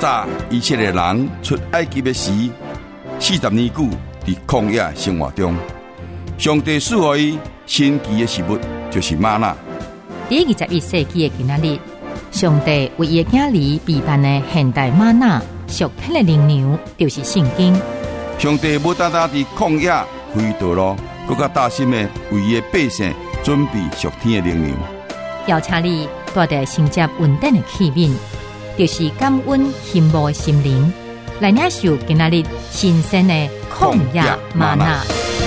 早以色列人出埃及的时，40年久伫曠野生活中，上帝赐予伊神奇的食物，就是吗哪。 第21世纪的今仔日，上帝为伊的囝儿备办的现代吗哪属天的灵粮，就是圣经。 上帝无单单伫旷野开道路，更加大心的为伊的百姓准备属天的灵粮。 邀请你带着承接稳定的器皿，就是感恩羡慕的心灵，来领受今仔日新鲜的曠野嗎哪。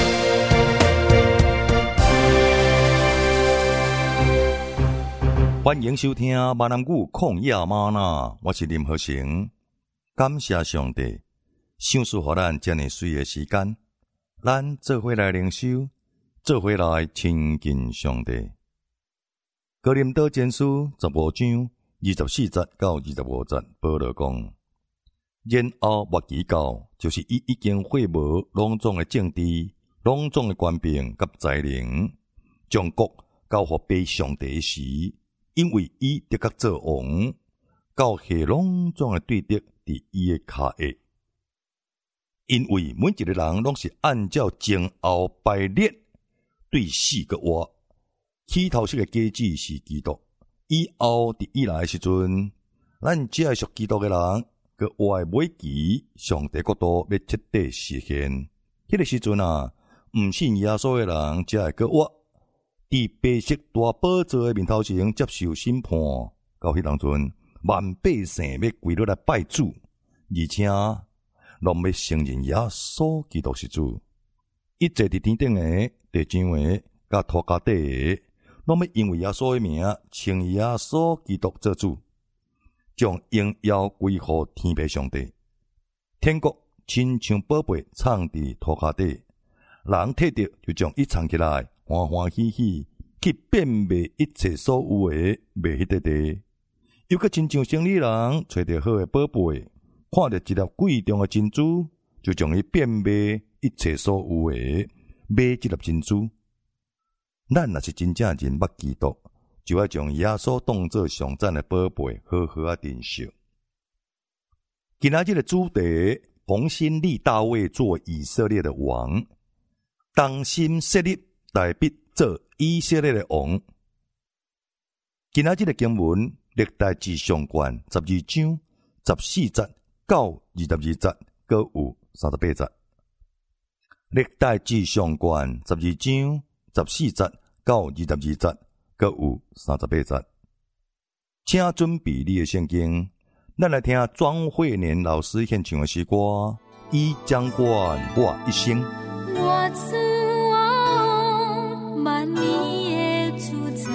欢迎收听闽南语曠野嗎哪，我是林和成。感谢上帝，赏赐予咱这么水的时间，咱做伙来灵修，做伙来亲近上帝。哥林多前书15章24節到25節，保羅講：然後末期到，就是伊已經廢無攏總的政治、攏總的權柄甲才能，將國交予被上帝時，因為伊得甲做王，交下攏總的對敵佇伊的骹下。因為每一個人攏是按照前後排列對死個活。起頭式嘅機制是基督，以後佇以來嘅時陣，咱只係屬基督嘅人，個活嘅尾期，上帝國度要徹底實現。迄個時陣啊，唔信耶穌嘅人只係個活，佇白色大寶座嘅面頭前接受審判。到迄當陣，萬百姓要跪落來拜主，而且攏要承認耶穌基督是主。一切佇天頂嘅、地上嘅、甲土家底嘅。攏要因為耶穌的名，稱耶穌基督做主，將榮耀歸乎天父上帝。天國親像寶貝藏佇土骹底，人摕着就將伊藏起來，歡歡喜喜去變賣一切所有的，賣迄塊地。又閣親像生理人找着好的寶貝，看着一粒貴重的珍珠，就將伊變賣一切所有的，買一粒珍珠。咱若是真正認捌基督，就要將耶穌當作上讚的寶貝，好好啊珍惜。今仔日的主題，重新立大衛做以色列的王，重新設立大衛做以色列的王。今仔日的經文，歷代志上卷12章14節到22節，各有38節。歷代志上卷12章14節到22節，各有38節。請準備你的聖經，咱來聽莊慧蓮老師獻唱的詩歌《伊掌管我一生》。 我主啊，萬年的主宰，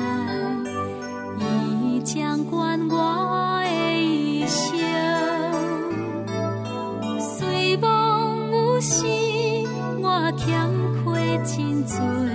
伊掌管我的一生，雖無有時，我欠缺真多。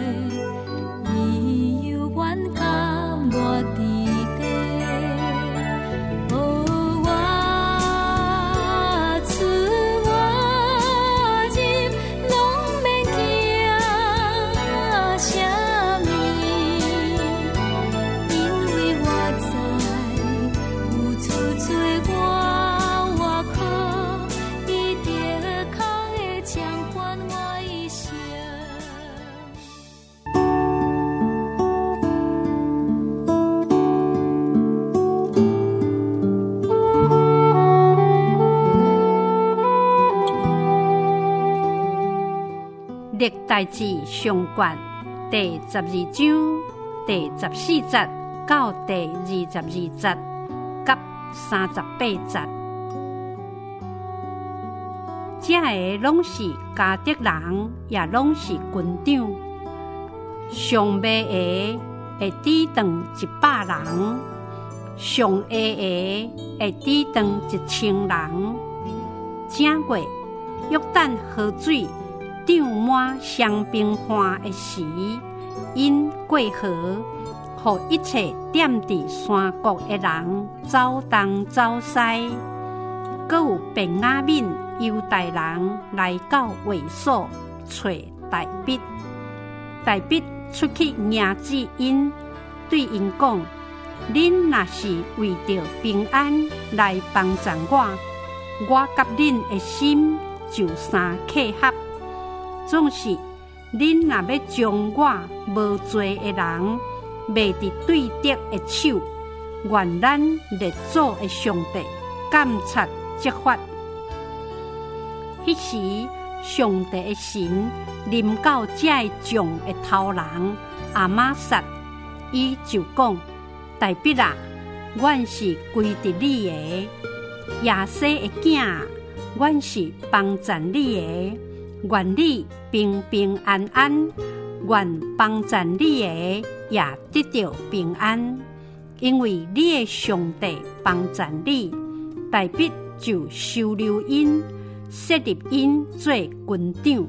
歷代志上卷第12章第14節到第22節，甲38節。這個攏是加德人，也攏是軍長。上尾的會抵擋100人，上下的會抵擋1000人。正月約旦河水漲滿雙平岸的時，因過河，予一切踮佇山谷的人走東走西，閣有便雅憫猶大人來到衛所找大衛。大衛出去迎接因，對因講：恁若是為着平安來幫助我， 我甲恁的心就相契合。总是恁若要将我无罪的人卖伫对敌的手，愿咱列祖的上帝监察执法。迄时，上帝的神临到这个将的头人亚玛撒，伊就讲：大卫啊，阮是归伫你的；亚西的囝，阮是帮赞你的。愿你平平安安，愿帮赞你的也得到平安，因为你的上帝帮赞你。大卫就收留因，设立因做军长。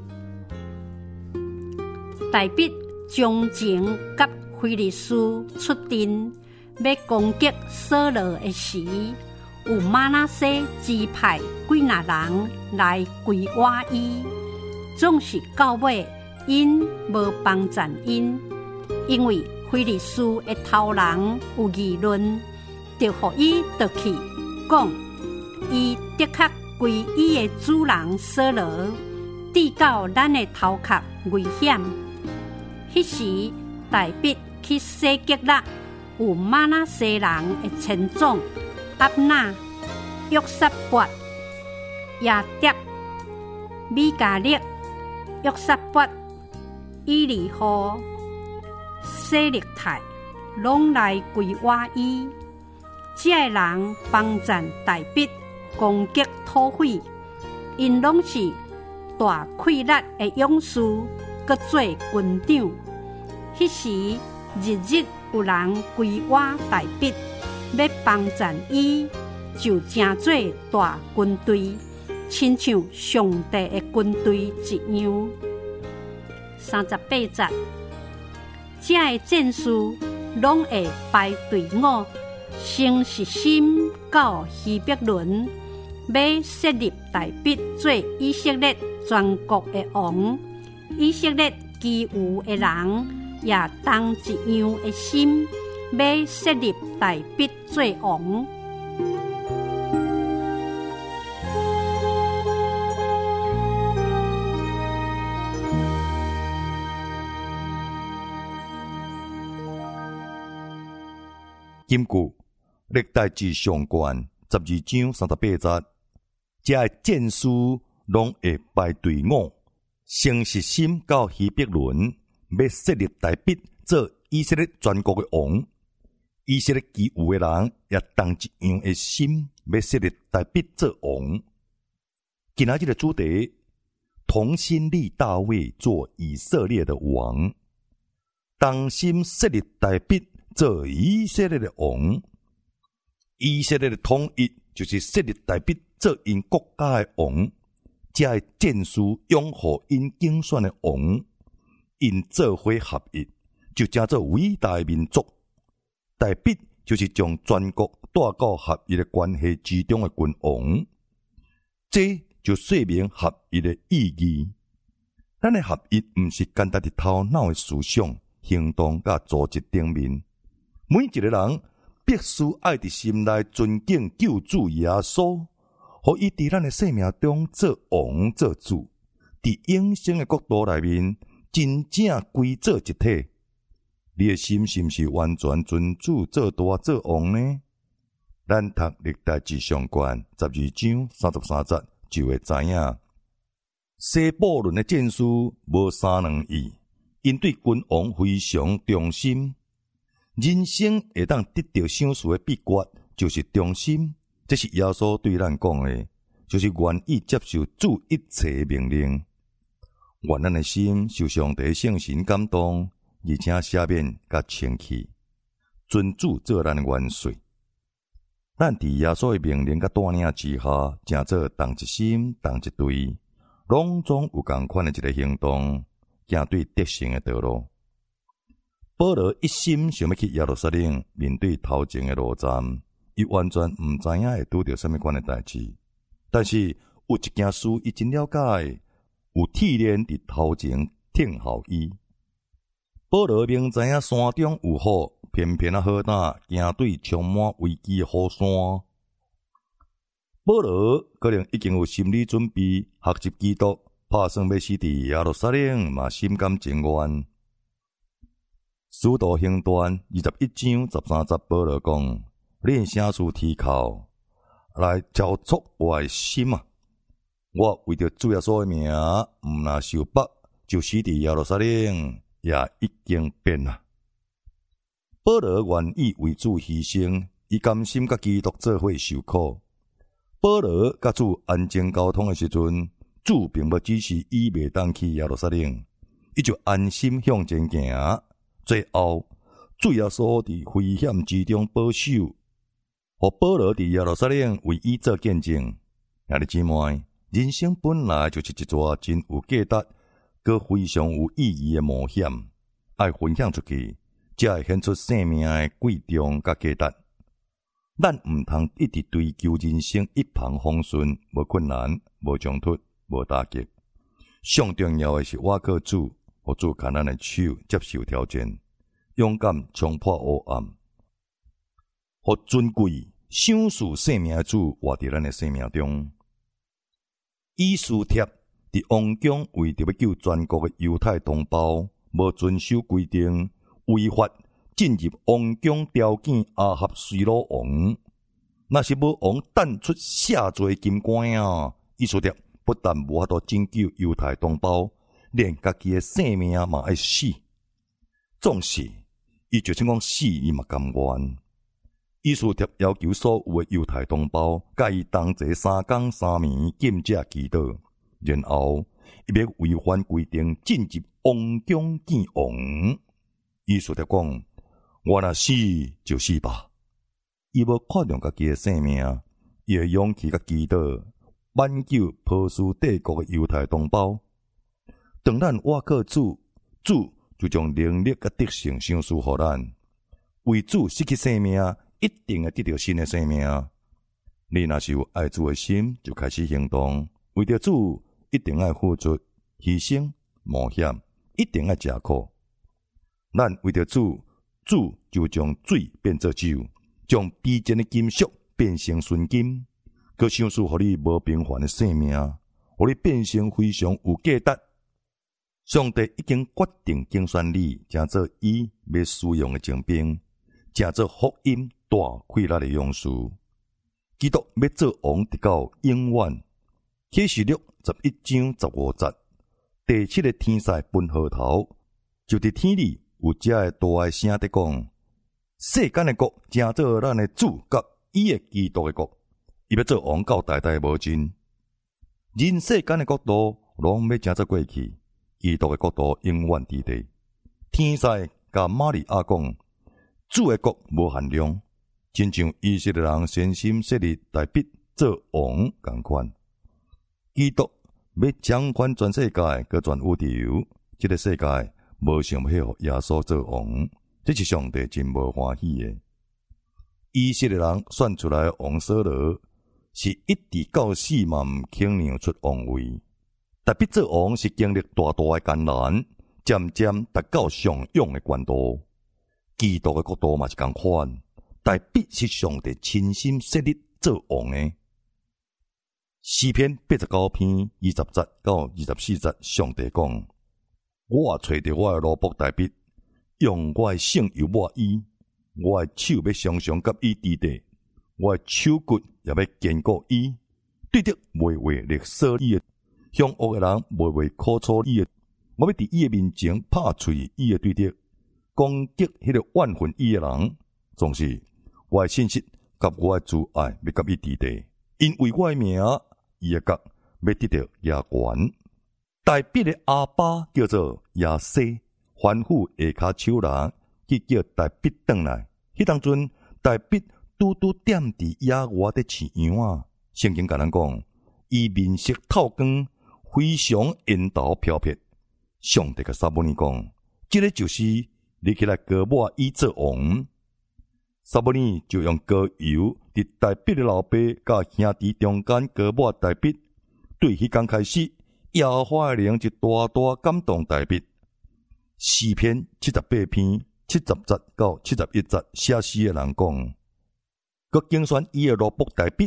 大卫将前甲非利士出阵，要攻击扫罗的时，有玛拿西支派几若人来围挖伊。总是到尾，因无帮赞因，因为非利士的头人有议论，就互伊倒去，讲伊的确归伊的主人扫罗，抵到咱的头壳危险。迄时，大卫去西吉勒，有玛拿西人的前总押那、约撒拔、亚蝶、米迦勒、约撒拔、以利户、西力泰，拢来围挖伊。这个人帮赞大卫攻击土匪，因拢是大气力的勇士，搁做军长。迄时日日有人围挖大卫，要帮赞伊，就成做大军队。亲像上帝的军队一样。38节，这个战士拢会排队伍，先是心到希伯伦，要设立大卫做以色列全国的王。以色列其余的人也同一样的心，要设立大卫做王。 根据历代志上卷12章38节，这个战士拢会排队伍，先是心到希伯伦，要设立大卫做以色列全国的王。以色列其余的人也同一样的心，要设立大卫做王。今仔日的主题，同心立大卫做以色列的王，同心设立大卫做以色列的王。以色列的统一就是设立大卫做因国家的王，这个战士拥护因竞选的王，因做伙合一，就成做伟大的民族。大卫就是将全国带到合一的关系之中的君王，这就说明合一的意义。咱的合一不是简单的头脑的思想、行动甲组织顶面。每一个人必须爱伫心内尊敬救主耶稣，互伊伫咱的生命中做王做主，伫永生的国度内面真正归做一体。你的心是毋是完全尊主做大做王呢？咱读历代志上卷12章33节就会知影，西布伦的战士无三两意，因对君王非常忠心。人生会当得到赏赐的秘诀，就是忠心。这是耶稣对咱讲的，就是愿意接受主一切命令。愿咱的心受上帝圣神感动，而且赦免甲清气，尊主做咱的元帅。咱伫耶稣的命令甲带领之下，成做同一心、同一队，拢总有同款的一个行动，行对得胜的道路。保罗一心想要去耶路撒冷，面对头前的路站，伊完全毋知影会拄到什么款的代志。但是有一件事伊真了解，有铁链伫头前挺候伊。保罗明知影山中有雨，偏偏好胆行对充满危机的雨山。 保罗可能已经有心理准备，学习基督，打算要死伫耶路撒冷，嘛心甘情愿。使徒行传21章13节，保罗讲：恁啥事提靠来交促我的心啊！我为着主耶稣的名，毋若受绑，就死伫耶路撒冷，也已经变啦。保罗愿意为主牺牲，伊甘心甲基督做伙受苦。保罗甲主安静交通的时阵，主并无指示伊袂当去耶路撒冷，伊就安心向前行。最后，主耶稣伫危险之中保守，互保罗伫耶路撒冷为伊做见证。兄弟姊妹，人生本来就是一桩真有价值、佮非常有意义的冒险，爱分享出去，才会显出生命的贵重佮价值。咱毋通一直追求人生一帆风顺，无困难，无冲突，无打击。上重要的是倚靠主，互主牵咱的手，接受挑战，勇敢冲破黑暗，互尊贵、享受生命的主活伫咱的生命中。以斯帖伫王宫为着要救全国的犹太同胞，无遵守规定，违法进入王宫条件亚哈随鲁王，若是无王弹出下罪金冠啊！以斯帖不但无法度拯救犹太同胞，连家己的性命嘛爱死。总是，伊就算讲死，伊嘛甘愿。以斯帖要求所有的犹太同胞，甲伊同齐3天3暝禁食祈祷，然后伊要违反规定进入王宫见王。以斯帖讲：我若死就死吧。伊无看重家己的性命，伊的勇气甲祈祷，挽救波斯帝国的犹太同胞。当咱倚靠主，主就将能力甲德性赏赐予咱。为主失去生命，一定会得到新的生命。你若是有爱主的心，就开始行动。为着主，一定要付出、牺牲、冒险，一定要吃苦。咱为着主，主就将水变作酒，将卑贱的金属变成纯金，佮赏赐予你无平凡的生命，互你变成非常有价值。上帝已经决定竞选你，成做伊要使用的精兵，成做福音大开力的勇士。基督要做王直到永远。启示录11章15节，第7个天使分号头，就伫天里有只个大个声伫讲：世间的国成做咱的主甲伊的基督的国，伊要做王到代代无尽。人世间的国度拢要成做过去，基督的国度永远伫地。天使甲玛利亚讲：主的国无限量，亲像以色列人先心设立大笔做王共款。基督要掌管全世界，佮全宇宙。这个世界无想要互耶稣做王，这是上帝真无欢喜的。以色列人选出来的王扫罗，是一直到死嘛毋肯让出王位。大笔做王是经历大大的艰难，渐渐达到上勇的高度。基督的国度嘛是共款，大笔是上帝亲心设立做王的。诗篇89篇20节到24节，上帝讲：我找着我的奴仆大笔，用我的圣油抹伊，我的手要常常甲伊伫地，我的手骨也要坚固伊，对着袂话勒索伊的，向恶的人袂话苦楚伊的，我要伫伊的面前拍碎伊的对着，攻击迄个怨恨伊的人。总是我的信息甲我的慈爱要甲伊伫地，因为我的名，伊的角要得到牙权。大笔的阿爸叫做亚西，吩咐下骹手人去叫大笔转来。迄当阵，大笔拄点伫野外的饲羊啊。圣经甲咱讲，伊面色透光，非常烟头飘撇。上帝甲撒母耳讲，这个就是你起来膏抹伊做王。撒母耳就用膏油伫大笔的老爸甲兄弟中间膏抹大笔。对迄天开始，耶和华的灵就大大感动大笔。诗篇78篇70节到71节，写诗的人讲，佮竞选伊的奴仆大笔，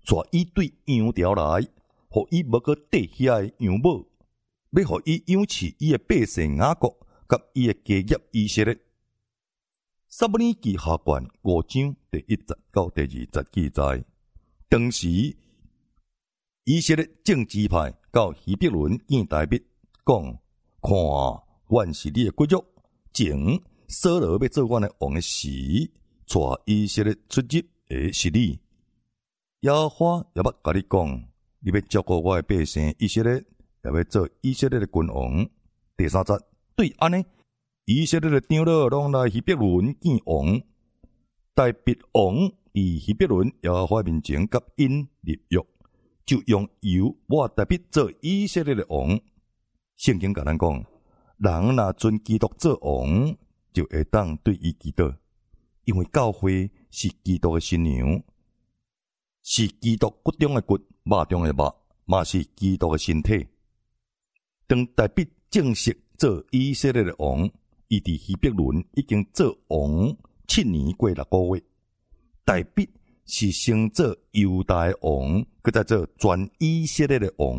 带伊对羊条来，互伊无去缀遐个羊母，要互伊养饲伊个百姓雅各，甲伊个家业以色列。撒母耳记下卷5章第1节到第2节记载，当时以色列正支派到希伯伦见大卫，讲：看，阮是你的骨肉，前扫罗要做阮的王的时，带以色列出入的是你。耶和华也捌甲你讲，你要照顾我的百姓以色列，也要做以色列的君王。第3节，对安尼，以色列的长老拢来希伯伦见王，大卫王伫希伯伦耶和华面前甲因立约，就用油抹大卫做以色列的王。圣经甲咱讲，人若尊基督做王，就会当对伊祈祷，因为教会是基督的新娘，是基督骨中的骨，肉中的肉，嘛是基督的身体。当大卫正式做以色列的王，伊伫希伯伦已经做王7年过6个月。大卫是先做犹大的王，佮再做全以色列的王。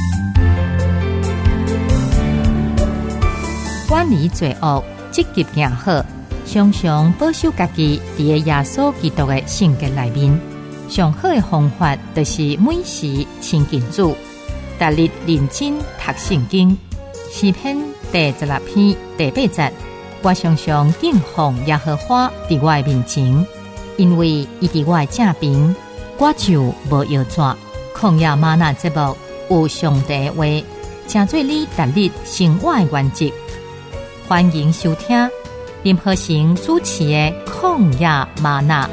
远离罪恶，积极行好，常常保守家己伫个耶稣基督的性格内面。上好的方法就是每时亲近主，逐日认真读圣经。诗篇第16篇第8节，我常常敬奉耶和华伫我的面前，因为伊伫我的正边，我就无摇拽。曠野吗哪节目有上帝的话，正做你逐日生活的原则。欢迎收听林和成主持的曠野吗哪。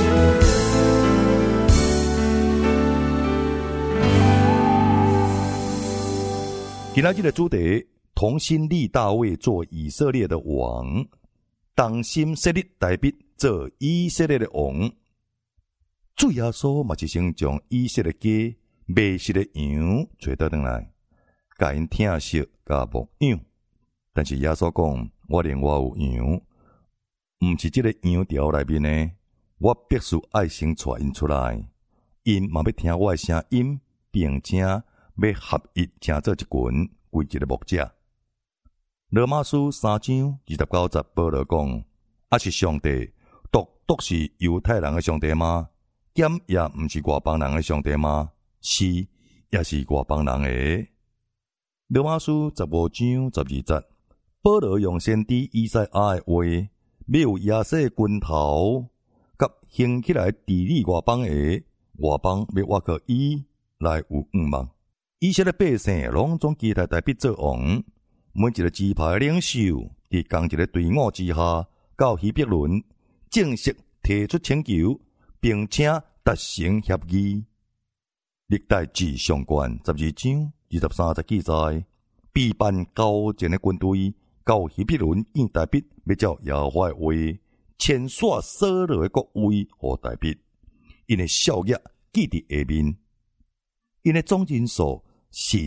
今仔日的主题，同心立大卫做以色列的王，同心设立大卫做以色列的王。主耶稣嘛是先将以色列家迷失的羊找倒转来，甲因疼惜甲牧养。但是耶稣讲，我另外有羊，毋是这个羊条内面的，我必须爱先带因出来，因嘛要听我的声音，并且要合一成做一群，为一个牧者。罗马书3章29节，保罗讲：啊是上帝独是犹太人的上帝吗？兼也毋是外邦人的上帝吗？是，也是外邦人的。罗马书15章12节，保罗用先知以赛亚的话，要有亚瑟拳头，甲兴起来治理外邦的，外邦要挖靠伊来有愿望。以色列百姓拢总期待大卫做王，每一个支派领袖伫同一个队伍之下，到希伯伦正式提出请求，并且达成协议。历代志上卷12章23节记载，备办高前的军队到希伯伦见大卫，要照耶和华的话，牵线扫罗的国位予大卫。因的效益记伫下面，因的总人数是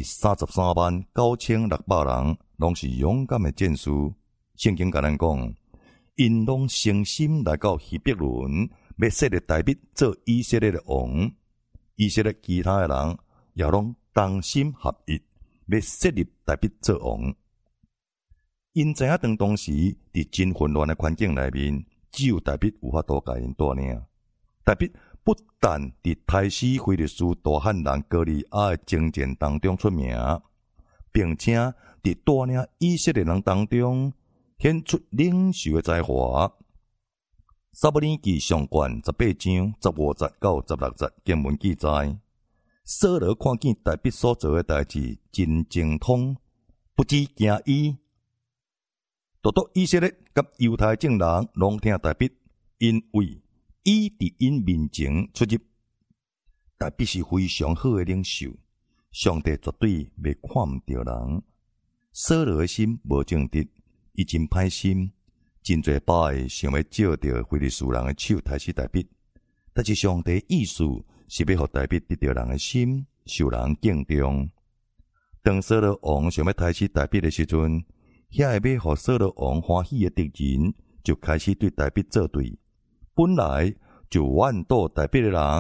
339600人，拢是勇敢的战士。圣经甲咱讲，因拢诚心来到希伯伦，要设立大卫做以色列的王。以色列其他的人也拢同心合意，要设立大卫做王。因知影当时伫真混乱的环境内面，只有大卫有法度甲因带领。大卫不但伫泰斯菲利斯大汉人歌利亚的征战当中出名，并且伫带领以色列人当中显出领袖的才华。撒母耳记上卷18章15节到16节经文记载，扫罗看见大卫所做的代志真精通，不知惊伊。独独以色列甲犹太众人拢听大卫，因为伊伫因面前出入。大卫是非常好的领袖，上帝绝对袂看毋着人。扫罗的心无正直，伊真歹心，真侪摆想要借着非利士人的手杀死大卫。但是上帝意思是要互大卫得到人的心，受人敬重。当扫罗王想要杀死大卫的时阵，遐个要互扫罗王欢喜的敌人就开始对大卫作对。本来就怨妒大卫的人，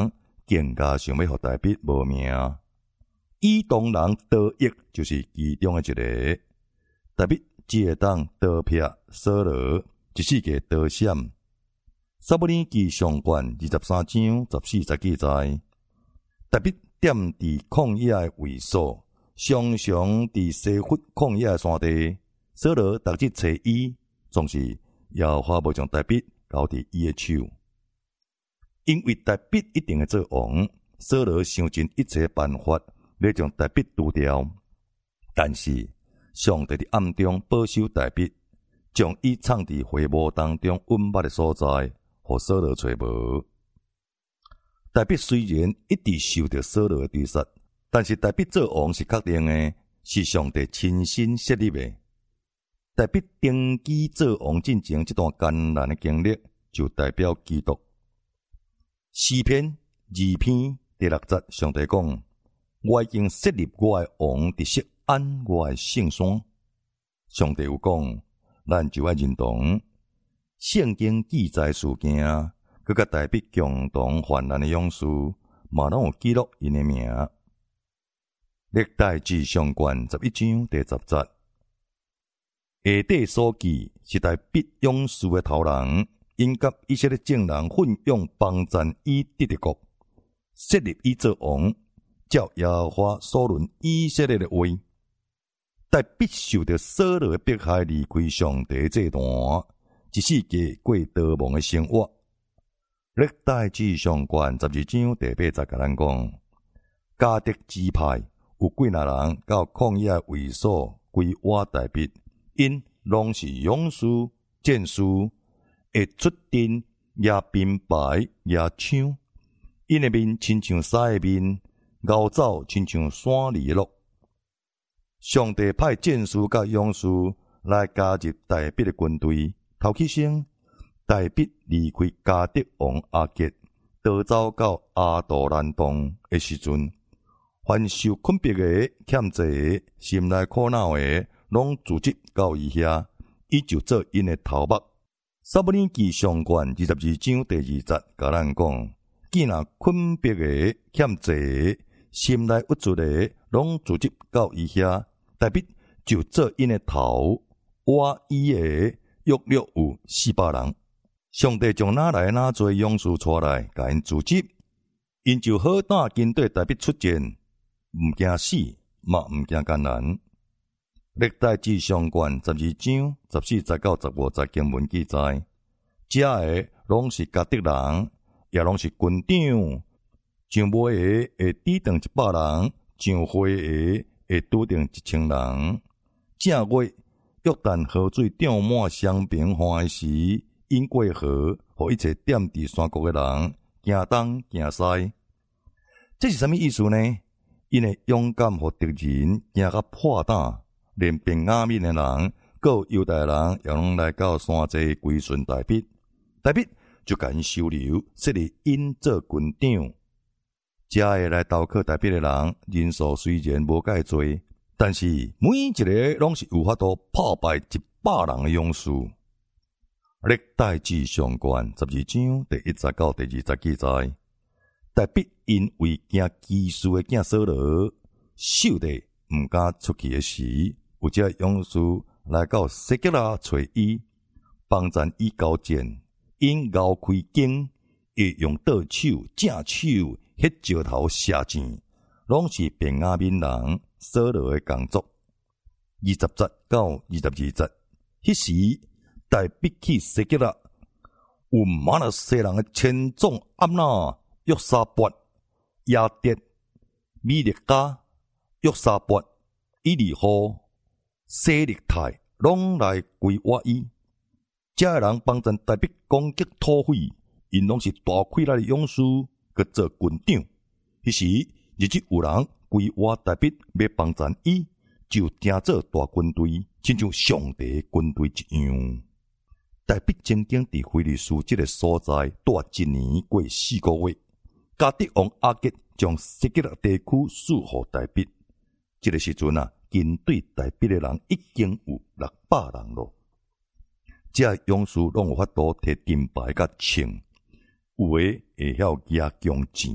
更加想要互大笔无命。以东人得益就是其中的一个。大笔只会当刀劈扫罗，一世纪刀闪。撒母耳记上卷23章14节记载，大笔踮伫旷野的位所，常常伫西弗旷野的山地。扫罗逐日找伊，总是耶和华无将大笔交伫伊的手。因为大笔一定会做王，扫罗想尽一切办法要将大笔除掉，但是上帝伫暗中保守大笔，将伊藏伫会幕当中隐密的所在，互扫罗找无。大笔虽然一直受到扫罗的追杀，但是大笔做王是确定的，是上帝亲身设立的。大笔登基做王进前这段艰难的经历，就代表基督。诗篇2篇第6节，上帝讲：我已经设立我的王伫锡安我的圣山。上帝有讲，咱就要认同圣经记载事件，佮甲大笔共同患难的勇士，嘛拢有记录因的名。历代志上卷11章第10节，下底所记是大笔勇士的头人，因甲以色列众人奋勇帮战以得的国，设立伊做王，照耶和华所论以色列的话。大笔受到扫罗的迫害，离开上帝这段，一世纪过逃亡的生活。历代志上卷12章第8节甲咱讲，迦得支派有几若人到旷野为所归我大笔，因拢是勇士、战士，会出阵也兵牌也枪，因的面亲像狮的面，牛走亲像山里的鹿。上帝派战士甲勇士来加入大笔的军队。头起先，大笔离开迦得王亚吉，逃走到阿杜兰洞的时阵，凡受困迫的、欠债的、心内苦恼的，拢聚集到伊遐，伊就做因的头目。撒母耳记上卷22章第2节，甲咱讲：既然困迫的、欠债的、心内郁卒的，拢聚集到伊遐，大笔就做因的头，我伊的约略有400人。上帝将哪来哪侪勇士出来，甲因组织，因就好胆跟对大笔出战，毋惊死，嘛毋惊艰难。历代志上卷12章14节到15节经文记载，这个拢是迦得人，也拢是军长。上尾个会抵挡100人，上岁个会拄定1000人。正月，约旦河水涨满双平岸时，因过河，互一切踮伫山谷的人行东行西。这是啥物意思呢？因为勇敢互敌人行甲破胆，连便雅悯的人，各犹大人也拢来到山际归顺大笔。大笔就甲因收留，设立因做军长。这个来投靠大笔的人人数虽然无介多，但是每一个拢是有法度破败100人的勇士。历代志上卷12章第1节到第2节记载，大笔因为惊基述的囝扫罗，守地毋敢出去的时，有这勇士来到西吉拉找伊，帮战伊交战，因咬开弓，会用倒手、正手、迄石头射箭，拢是便雅悯人扫罗的工作。20节到22节，迄时大笔去西吉拉，有马拿西人的前总暗那、约沙伯、亚德、米利加、约沙伯、以利户、西利泰，拢来归我伊。这个人帮咱大笔攻击土匪，因拢是大气力的勇士，去做军长。迄时日子有人归我大笔要帮咱伊，就定做大军队，亲像上帝军队一样。大笔曾经伫菲利斯这个所在住1年过4个月。迦得王亚吉将西吉拉地区赐予大笔。这个时阵跟对大笔的人已经有600人咯。这勇士拢有法度摕金牌甲枪，有的会晓举弓箭，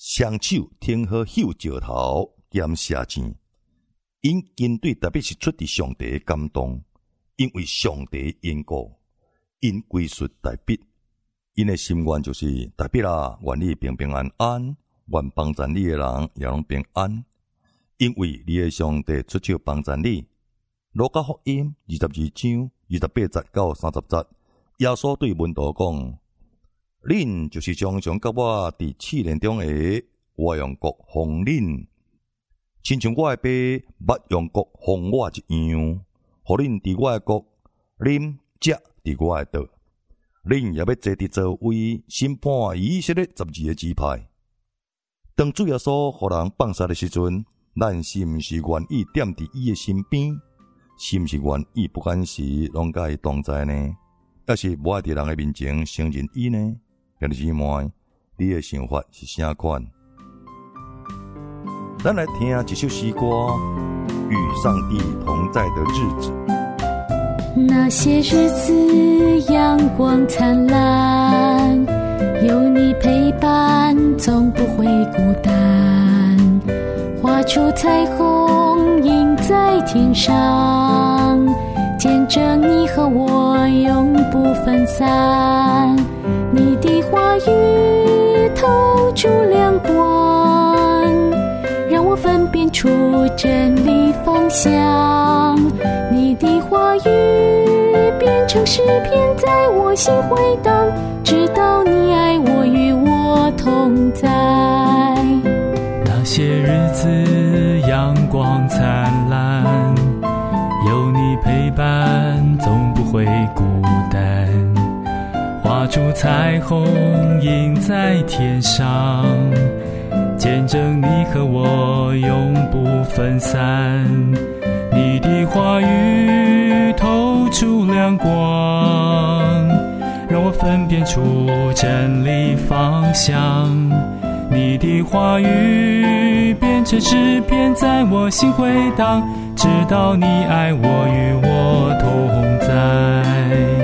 双手挺好秀石头兼射箭，因军队特别是出自上帝的感动，因为上帝的缘故，因归属大笔，因的心愿就是大笔啊，愿你平平安安，愿帮助你的人也拢平安，因为你的上帝出手帮助你。路加福音22章28节到30节，耶稣对门徒讲：恁就是常常甲我伫试炼中下，我用国奉恁，亲像我的爸捌用国奉我一样，互恁伫我的国啉食伫我的道。恁也要坐伫座位审判以色列12个支派。当主耶稣互人放杀的时阵，咱是毋是愿意踮伫伊的身边？是毋是愿意不管时拢甲伊同在呢？抑是无爱伫人的面前承认伊呢？兄弟姊妹，你的想法是啥款？咱来听一首诗歌《与上帝同在的日子》。 那些日子阳光灿烂，有你陪伴，总不会孤单。画出彩虹，映在天上，见证你和我永不分散。你的话语透出亮光，让我分辨出真理方向。你的话语变成诗篇，在我心回荡，知道你爱我，与我同在。 那些日子阳光灿烂，有你陪伴，总不会孤单。画出彩虹，映在天上，见证你和我永不分散。你的话语透出亮光，让我分辨出真理方向。你的话语变成诗篇，在我心回荡，知道你爱我，与我同在。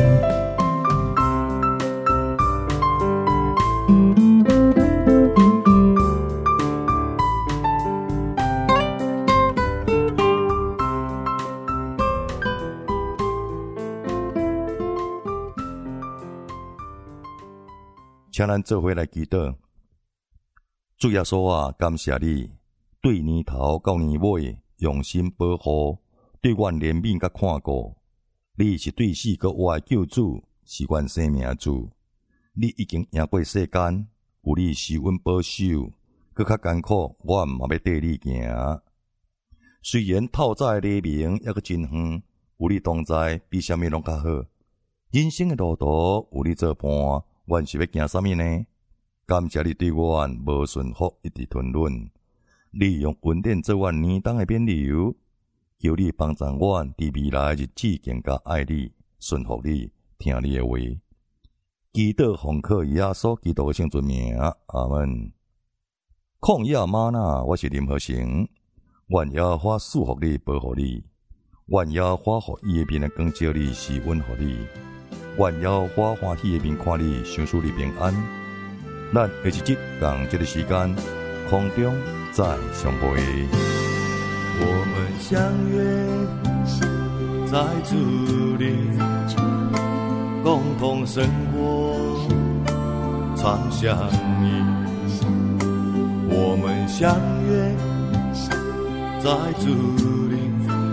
请咱做伙来祈祷。主耶稣啊，感谢你对年头到年尾用心保护，对阮怜悯甲看顾。你是对死搁活的救主，是阮生命主。你已经赢过世间，有你是阮保守，搁较艰苦，阮嘛要缀你行。虽然透早的黎明还搁真远，有你同在，比啥物拢较好。人生的路途有你作伴，阮是要行啥物呢？感谢你对阮无顺服，一直吞忍。你用恩典做阮年冬的免流，求你帮助阮伫未来的日子更加爱你、顺服你、听你的话。祈祷奉靠耶稣基督的圣尊名，阿门。旷野吗哪，我是林和成。愿耶和华赐福你，保护你。愿耶和华互伊的面来光照你，施恩互你。愿耶和华欢喜的面看你，享受你平安。咱下一集同这个时间空中再相会。 我们相约在主里，共同生活，常相依。我们相约在主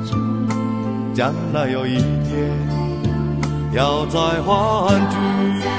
里，将来有一天要再欢聚。